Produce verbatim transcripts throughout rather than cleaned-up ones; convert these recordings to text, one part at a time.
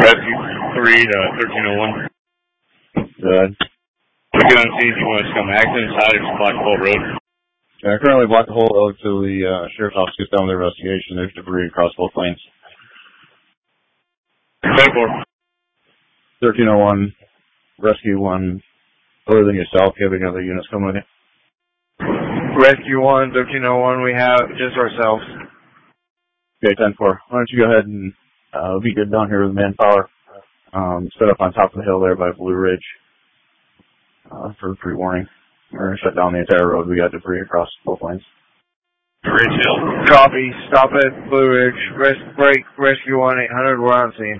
Rescue three to thirteen oh one. Good. We get on scene if you want to come. Accident inside or just block the whole road. Yeah, I currently block the whole road till the uh, sheriff's office gets done with their investigation. There's debris across both lanes. ten four. thirteen oh one, Rescue one. Other than yourself, you have any other units coming with you? Rescue one, thirteen oh one, we have just ourselves. Okay, ten four. Why don't you go ahead and uh, be good down here with manpower. Um, set up on top of the hill there by Blue Ridge uh, for pre-warning. We're going to shut down the entire road. We got debris across both lanes. Ridge Hill. Copy. Stop at Blue Ridge. Res break. Rescue one eight hundred. We're on scene.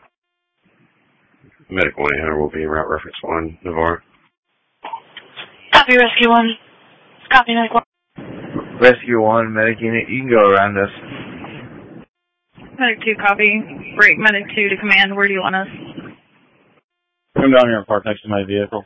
Medic one eight hundred will be route reference one, Navarre. Copy, Rescue one. Copy, Medic one. Rescue one, Medic unit, you can go around us. Medic two, copy. Break, Medic two to command. Where do you want us? Come down here and park next to my vehicle.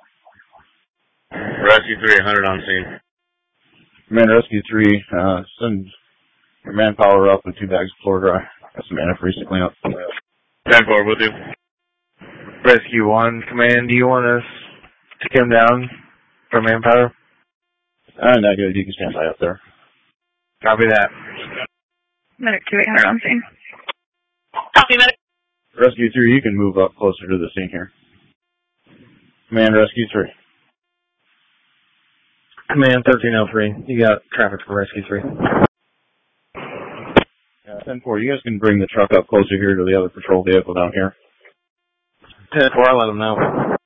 Rescue three eight hundred on scene. Command Rescue three, uh, send your manpower up with two bags of floor dry. Got some antifreeze to clean up. ten four, will do. Rescue one, command, do you want us to come down for manpower? Uh, not good. You can stand by up there. Copy that. Medic two eight hundred on scene. Copy, Medic. Rescue three, you can move up closer to the scene here. Command Rescue three. Command thirteen oh three. You got traffic for Rescue three. Yeah, ten four, you guys can bring the truck up closer here to the other patrol vehicle down here. ten four, I'll let them know.